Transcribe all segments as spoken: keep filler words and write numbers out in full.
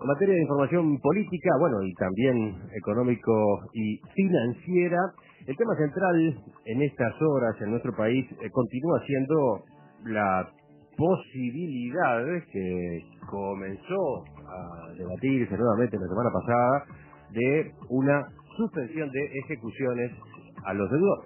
materia de información política, bueno, y también económico y financiera, el tema central en estas horas en nuestro país eh, continúa siendo la posibilidad que comenzó a debatirse nuevamente la semana pasada de una suspensión de ejecuciones a los deudores.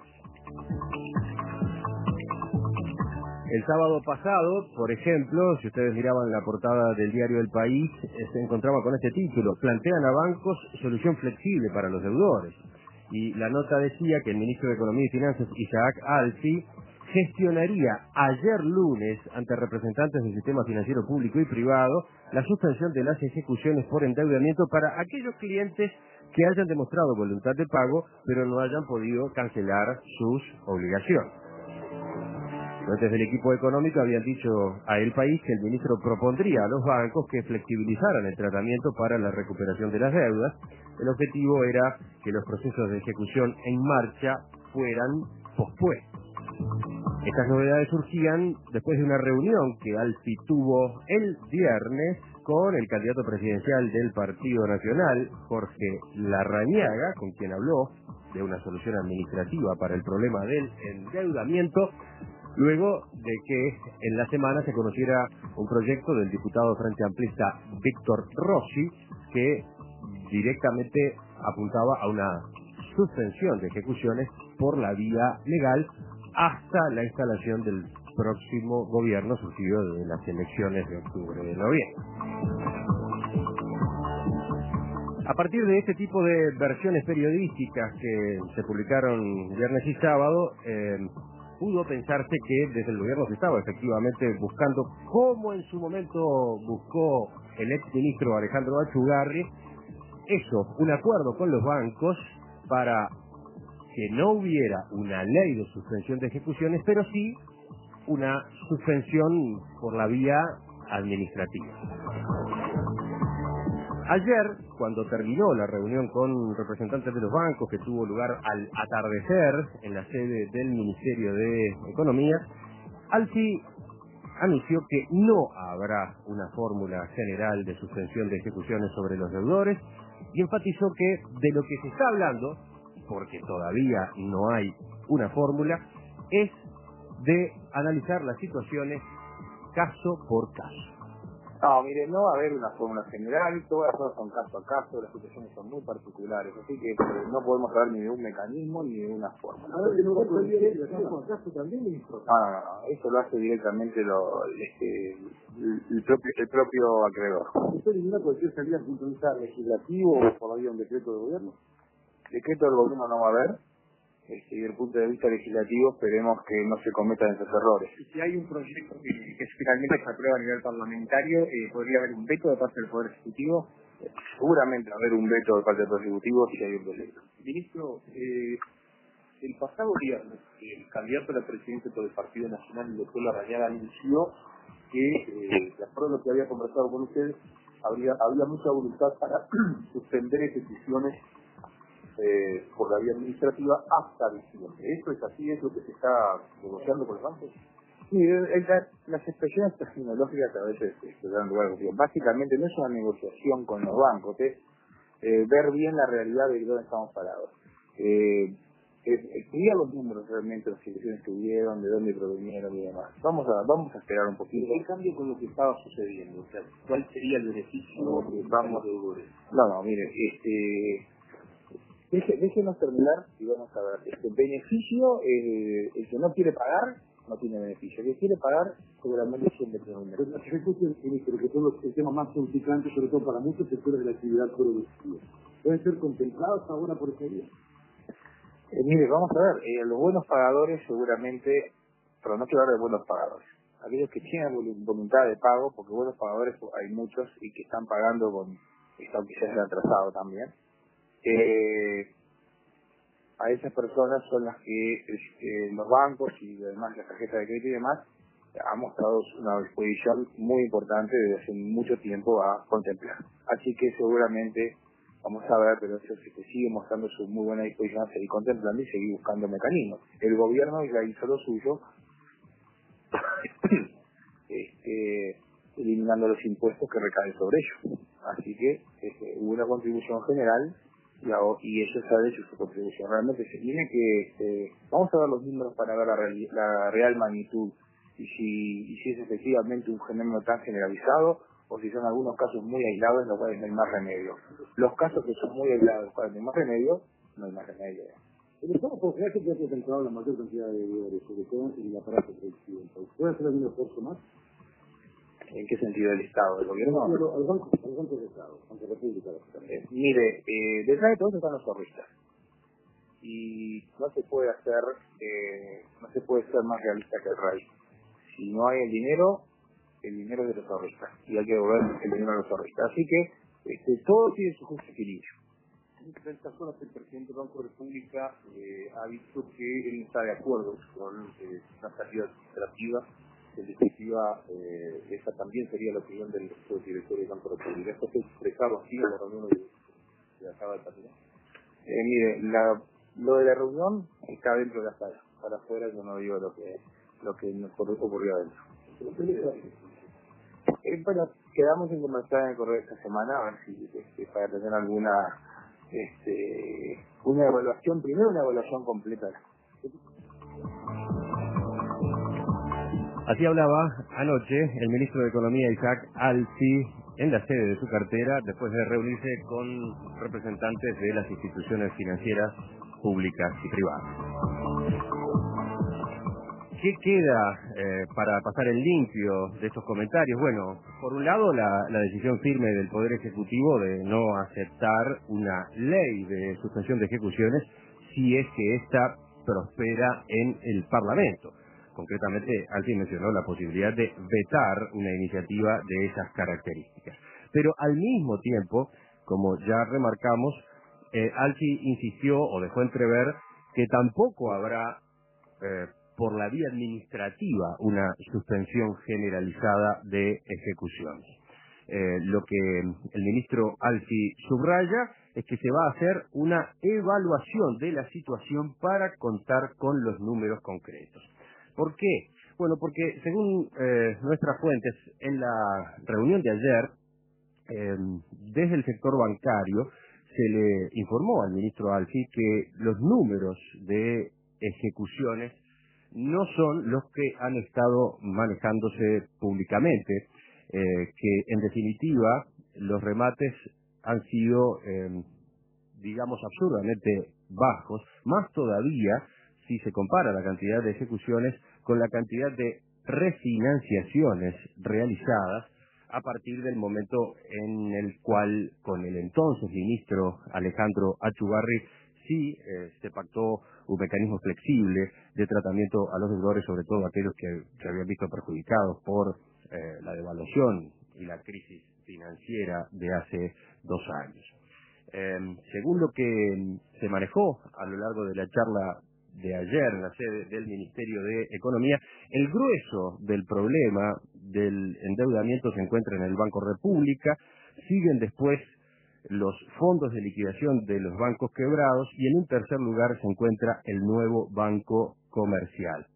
El sábado pasado, por ejemplo, si ustedes miraban la portada del diario El País, se encontraba con este título: plantean a bancos solución flexible para los deudores. Y la nota decía que el ministro de Economía y Finanzas, Isaac Alfi, gestionaría ayer lunes ante representantes del sistema financiero público y privado la suspensión de las ejecuciones por endeudamiento para aquellos clientes que hayan demostrado voluntad de pago pero no hayan podido cancelar sus obligaciones. Fuentes del equipo económico habían dicho a El País que el ministro propondría a los bancos que flexibilizaran el tratamiento para la recuperación de las deudas. El objetivo era que los procesos de ejecución en marcha fueran pospuestos. Estas novedades surgían después de una reunión que Alfi tuvo el viernes con el candidato presidencial del Partido Nacional, Jorge Larrañaga, con quien habló de una solución administrativa para el problema del endeudamiento, luego de que en la semana se conociera un proyecto del diputado Frente Amplista Víctor Rossi que directamente apuntaba a una suspensión de ejecuciones por la vía legal hasta la instalación del próximo gobierno surgido de las elecciones de octubre de noviembre. A partir de este tipo de versiones periodísticas que se publicaron viernes y sábado, eh, pudo pensarse que desde el gobierno se estaba efectivamente buscando, como en su momento buscó el exministro Alejandro Achugarri, eso, un acuerdo con los bancos para que no hubiera una ley de suspensión de ejecuciones, pero sí una suspensión por la vía administrativa. Ayer, cuando terminó la reunión con representantes de los bancos, que tuvo lugar al atardecer en la sede del Ministerio de Economía, Alfi anunció que no habrá una fórmula general de suspensión de ejecuciones sobre los deudores y enfatizó que de lo que se está hablando, porque todavía no hay una fórmula, es de analizar las situaciones caso por caso. No, mire, no va a haber una fórmula general, todas las cosas son caso a caso, las situaciones son muy particulares, así que eh, no podemos hablar ni de un mecanismo ni de una fórmula. A ver, que no va a salir con caso también, ministro. No, no, no, eso lo hace directamente lo, este, el, el propio el propio acreedor. ¿Usted elimina cualquier salida desde un punto de vista legislativo o por la vía de un decreto de gobierno? Decreto del gobierno no va a haber. Este, y desde el punto de vista legislativo esperemos que no se cometan esos errores. Si hay un proyecto que, que finalmente se aprueba a nivel parlamentario, eh, ¿podría haber un veto de parte del Poder Ejecutivo? Eh, seguramente va a haber un veto de parte del Poder Ejecutivo si hay un proyecto. Ministro, eh, el pasado viernes, el candidato a la presidencia por el Partido Nacional, el doctor Larrañaga, anunció que, eh, de acuerdo a lo que había conversado con ustedes, habría, había mucha voluntad para suspender ejecuciones Eh, por la vía administrativa hasta diciembre. ¿Esto es así? ¿Es lo que se está negociando con los bancos? Sí, el, el, las expresiones terminológicas a veces se dan lugar. Básicamente no es una negociación con los bancos, es eh, ver bien la realidad de dónde estamos parados. Eh, es, estudiar los números realmente, las situaciones que hubieron, de dónde provinieron y demás. Vamos a vamos a esperar un poquito. ¿El cambio con lo que estaba sucediendo? O sea, ¿cuál sería el beneficio no, de vamos, los deudores? No, no, mire, este... Deje, déjenos terminar y vamos a ver. Este beneficio, eh, el que no quiere pagar, no tiene beneficio. El que quiere pagar, seguramente siempre tiene un beneficio. Las ejecuciones, ministro, que son los el tema más complicante, sobre todo para muchos sectores de la actividad productiva, ¿pueden ser contemplados ahora por esta vía? Eh, mire, vamos a ver. Eh, los buenos pagadores seguramente, pero no quiero hablar de buenos pagadores. Aquellos que tienen voluntad de pago, porque buenos pagadores hay muchos y que están pagando con, están quizás atrasado también. Eh, a esas personas son las que eh, los bancos y además las tarjetas de crédito y demás han mostrado una disposición muy importante desde hace mucho tiempo a contemplar. Así que seguramente vamos a ver, pero eso se sigue mostrando su muy buena disposición a seguir contemplando y seguir buscando mecanismos. El gobierno ya hizo lo suyo, este, eliminando los impuestos que recaen sobre ellos. Así que este, hubo una contribución general y, hago, y ellos han hecho su contribución. Realmente se tiene que, este, vamos a ver los números para ver la, real, la real magnitud y si, y si es efectivamente un fenómeno tan generalizado o si son algunos casos muy aislados en los cuales no hay más remedio. Los casos que son muy aislados en los cuales no hay más remedio, no hay más remedio. El Estado por crear que ha concentrado la mayor cantidad de deudores, sobre todo en el aparato productivo. ¿Puede hacer algún esfuerzo más? ¿En qué sentido del Estado, del gobierno? A los bancos, a los bancos de Estado, Banco República. Eh, mire, eh, detrás de todo eso están los ahorristas. Y no se puede hacer, eh, no se puede ser más realista que el rey. Si no hay el dinero, el dinero es de los ahorristas. Y hay que devolver el dinero a los ahorristas. Así que este, todo tiene su justo equilibrio. En estas horas el presidente del Banco República eh, ha dicho que él está de acuerdo con eh, una salida administrativa. En definitiva, eh, esa también sería la opinión del director del Banco República. ¿Esto se ha expresado así en la reunión que acaba de terminar? Eh, mire, la, lo de la reunión está dentro de la sala. Para afuera yo no digo lo que lo que nos ocurrió adentro. Eh, bueno, quedamos en conversar en el correo esta semana a ver si este, para tener alguna este, una evaluación, primero una evaluación completa. Así hablaba anoche el ministro de Economía Isaac Alfi en la sede de su cartera después de reunirse con representantes de las instituciones financieras públicas y privadas. ¿Qué queda eh, para pasar en limpio de estos comentarios? Bueno, por un lado la, la decisión firme del Poder Ejecutivo de no aceptar una ley de suspensión de ejecuciones si es que ésta prospera en el Parlamento. Concretamente, Alfi mencionó la posibilidad de vetar una iniciativa de esas características. Pero al mismo tiempo, como ya remarcamos, eh, Alfi insistió o dejó entrever que tampoco habrá eh, por la vía administrativa una suspensión generalizada de ejecuciones. Eh, lo que el ministro Alfi subraya es que se va a hacer una evaluación de la situación para contar con los números concretos. ¿Por qué? Bueno, porque según eh, nuestras fuentes, en la reunión de ayer, eh, desde el sector bancario, se le informó al ministro Alfi que los números de ejecuciones no son los que han estado manejándose públicamente, eh, que en definitiva los remates han sido, eh, digamos, absurdamente bajos, más todavía si se compara la cantidad de ejecuciones con la cantidad de refinanciaciones realizadas a partir del momento en el cual con el entonces ministro Alejandro Achugarri sí eh, se pactó un mecanismo flexible de tratamiento a los deudores, sobre todo aquellos que se habían visto perjudicados por eh, la devaluación y la crisis financiera de hace dos años. Eh, según lo que se manejó a lo largo de la charla de ayer en la sede del Ministerio de Economía, el grueso del problema del endeudamiento se encuentra en el Banco República, siguen después los fondos de liquidación de los bancos quebrados y en un tercer lugar se encuentra el nuevo Banco Comercial.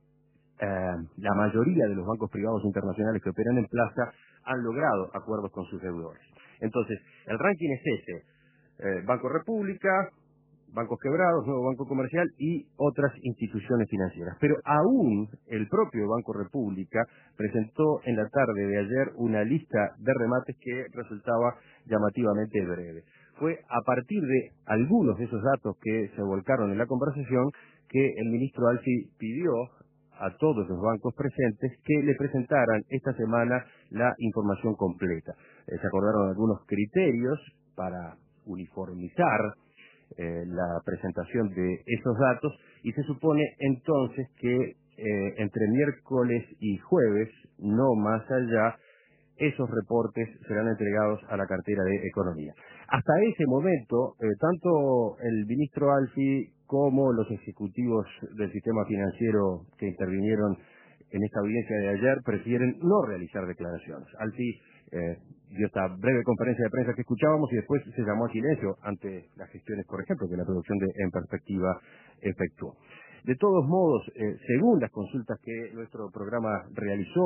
Eh, la mayoría de los bancos privados internacionales que operan en plaza han logrado acuerdos con sus deudores. Entonces, el ranking es ese, eh, Banco República, bancos quebrados, nuevo Banco Comercial y otras instituciones financieras. Pero aún el propio Banco República presentó en la tarde de ayer una lista de remates que resultaba llamativamente breve. Fue a partir de algunos de esos datos que se volcaron en la conversación que el ministro Alfi pidió a todos los bancos presentes que le presentaran esta semana la información completa. Eh, se acordaron algunos criterios para uniformizar Eh, la presentación de esos datos y se supone entonces que eh, entre miércoles y jueves, no más allá, esos reportes serán entregados a la cartera de Economía. Hasta ese momento, eh, tanto el ministro Alfi como los ejecutivos del sistema financiero que intervinieron en esta audiencia de ayer prefieren no realizar declaraciones. Alfi eh, dio esta breve conferencia de prensa que escuchábamos y después se llamó a silencio ante las gestiones, por ejemplo, que la producción de En Perspectiva efectuó. De todos modos, eh, según las consultas que nuestro programa realizó,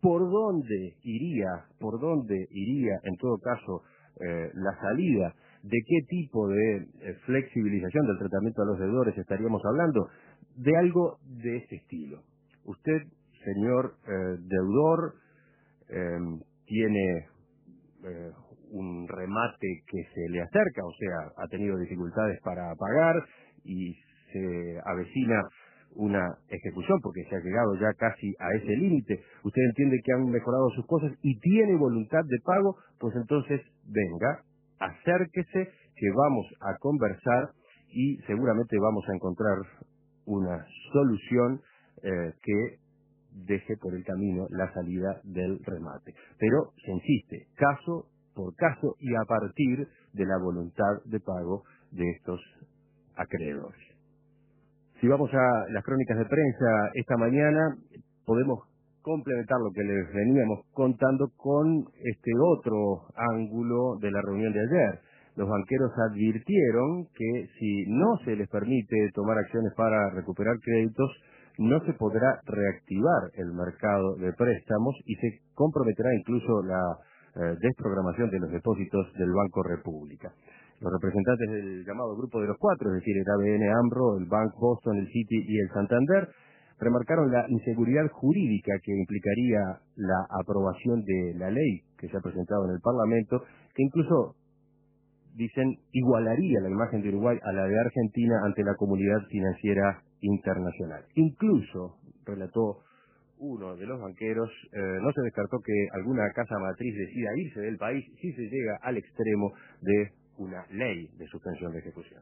por dónde iría, por dónde iría en todo caso eh, la salida, de qué tipo de eh, flexibilización del tratamiento a los deudores estaríamos hablando, de algo de este estilo. Usted, señor eh, deudor, eh, tiene eh, un remate que se le acerca, o sea, ha tenido dificultades para pagar y se avecina una ejecución porque se ha llegado ya casi a ese límite. Usted entiende que han mejorado sus cosas y tiene voluntad de pago, pues entonces venga, acérquese, que vamos a conversar y seguramente vamos a encontrar una solución eh, que deje por el camino la salida del remate. Pero se insiste, caso por caso y a partir de la voluntad de pago de estos acreedores. Si vamos a las crónicas de prensa esta mañana, podemos complementar lo que les veníamos contando con este otro ángulo de la reunión de ayer. Los banqueros advirtieron que si no se les permite tomar acciones para recuperar créditos, no se podrá reactivar el mercado de préstamos y se comprometerá incluso la eh, desprogramación de los depósitos del Banco República. Los representantes del llamado Grupo de los Cuatro, es decir, el A B N AMRO, el Bank Boston, el Citi y el Santander, remarcaron la inseguridad jurídica que implicaría la aprobación de la ley que se ha presentado en el Parlamento, que incluso, dicen, igualaría la imagen de Uruguay a la de Argentina ante la comunidad financiera internacional. Incluso, relató uno de los banqueros, eh, no se descartó que alguna casa matriz decida irse del país si se llega al extremo de una ley de suspensión de ejecución.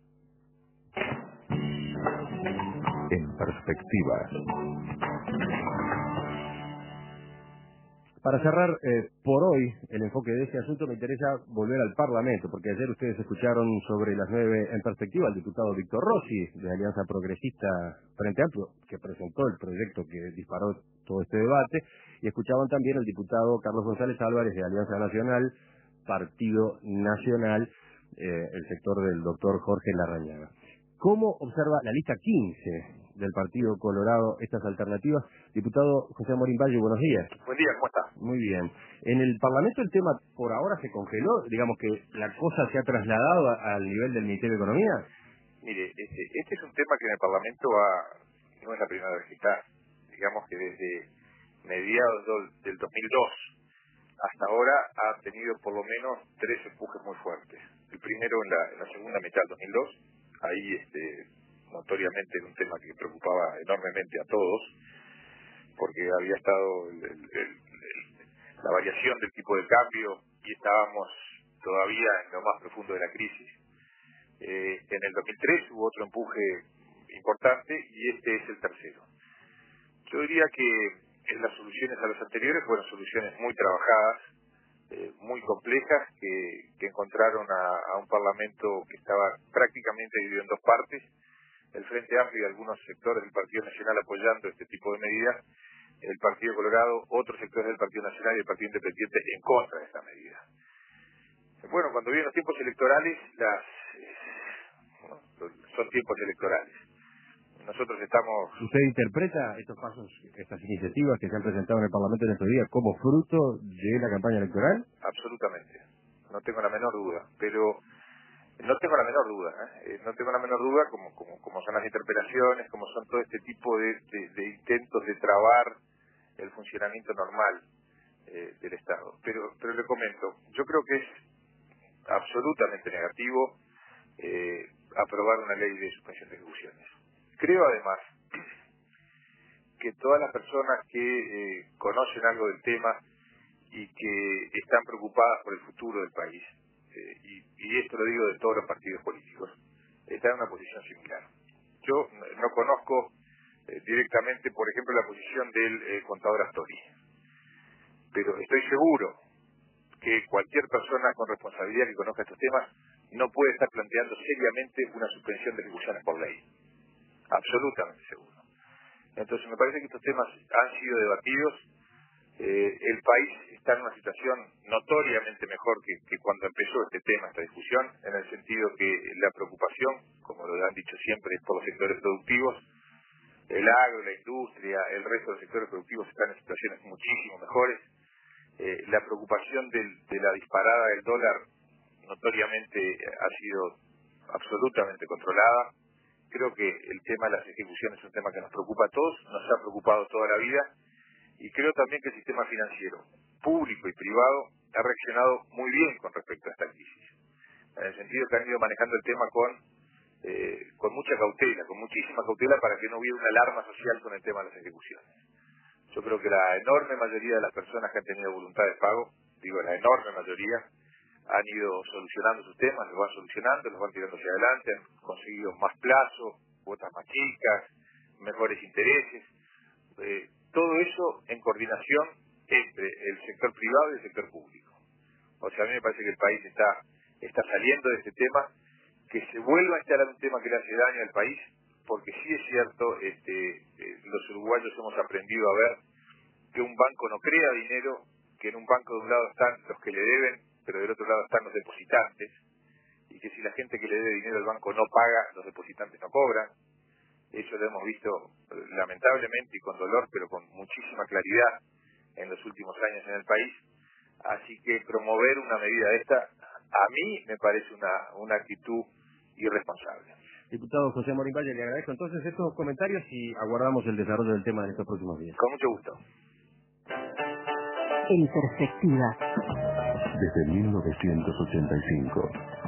En perspectiva. Para cerrar eh, por hoy el enfoque de este asunto, me interesa volver al Parlamento, porque ayer ustedes escucharon sobre las nueve en perspectiva al diputado Víctor Rossi, de Alianza Progresista Frente Amplio, que presentó el proyecto que disparó todo este debate, y escuchaban también al diputado Carlos González Álvarez, de Alianza Nacional, Partido Nacional, eh, el sector del doctor Jorge Larrañaga. ¿Cómo observa la lista quince del Partido Colorado estas alternativas? Diputado José Amorín Valle, buenos días. Buen día, ¿cómo está? Muy bien. En el Parlamento el tema por ahora se congeló, digamos que la cosa se ha trasladado a, al nivel del Ministerio de Economía. Mire, este, este es un tema que en el Parlamento ha, no es la primera vez que está. Digamos que desde mediados do, del dos mil dos hasta ahora ha tenido por lo menos tres empujes muy fuertes. El primero en la, en la segunda mitad del dos mil dos, ahí este, notoriamente era un tema que preocupaba enormemente a todos, porque había estado el, el, el, el, la variación del tipo de cambio y estábamos todavía en lo más profundo de la crisis. Eh, en el dos mil tres hubo otro empuje importante y este es el tercero. Yo diría que en las soluciones a las anteriores fueron soluciones muy trabajadas, eh, muy complejas, que, que encontraron a, a un Parlamento que estaba prácticamente dividido en dos partes, el Frente Amplio y algunos sectores del Partido Nacional apoyando este tipo de medidas, el Partido Colorado, otros sectores del Partido Nacional y el Partido Independiente en contra de esta medida. Bueno, cuando vienen los tiempos electorales, las bueno, son tiempos electorales. Nosotros estamos... ¿Usted interpreta estos pasos, estas iniciativas que se han presentado en el Parlamento en estos días como fruto de la campaña electoral? Absolutamente, no tengo la menor duda, pero no tengo la menor duda, ¿eh? no tengo la menor duda como, como, como son las interpelaciones, como son todo este tipo de, de, de intentos de trabar el funcionamiento normal eh, del Estado. Pero, pero le comento, yo creo que es absolutamente negativo eh, aprobar una ley de suspensión de ejecuciones. Creo además que todas las personas que eh, conocen algo del tema y que están preocupadas por el futuro del país, eh, y, y esto lo digo de todos los partidos políticos, están en una posición similar. Yo no conozco eh, directamente, por ejemplo, la posición del eh, contador Astori, pero estoy seguro que cualquier persona con responsabilidad que conozca estos temas no puede estar planteando seriamente una suspensión de ejecuciones por ley. Absolutamente seguro. Entonces me parece que estos temas han sido debatidos. Eh, el país está en una situación notoriamente mejor que, que cuando empezó este tema, esta discusión, en el sentido que la preocupación, como lo han dicho siempre, por los sectores productivos, el agro, la industria, el resto de los sectores productivos están en situaciones muchísimo mejores. Eh, la preocupación del, de la disparada del dólar notoriamente ha sido absolutamente controlada. Creo que el tema de las ejecuciones es un tema que nos preocupa a todos, nos ha preocupado toda la vida, y creo también que el sistema financiero, público y privado, ha reaccionado muy bien con respecto a esta crisis, en el sentido que han ido manejando el tema con eh, con mucha cautela, con muchísima cautela, para que no hubiera una alarma social con el tema de las ejecuciones. Yo creo que la enorme mayoría de las personas que han tenido voluntad de pago, digo la enorme mayoría, han ido solucionando sus temas, los van solucionando, los van tirando hacia adelante, han conseguido más plazo, cuotas más chicas, mejores intereses, eh, todo eso en coordinación entre el sector privado y el sector público. O sea, a mí me parece que el país está, está saliendo de este tema, que se vuelva a instalar un tema que le hace daño al país, porque sí es cierto, este, eh, los uruguayos hemos aprendido a ver que un banco no crea dinero, que en un banco de un lado están los que le deben, pero del otro lado están los depositantes, y que si la gente que le debe dinero al banco no paga, los depositantes no cobran. Eso lo hemos visto lamentablemente y con dolor, pero con muchísima claridad en los últimos años en el país. Así que promover una medida de esta, a mí me parece una, una actitud irresponsable. Diputado José Morín Valle, le agradezco entonces estos comentarios y aguardamos el desarrollo del tema en estos próximos días. Con mucho gusto. En perspectiva. Desde mil novecientos ochenta y cinco.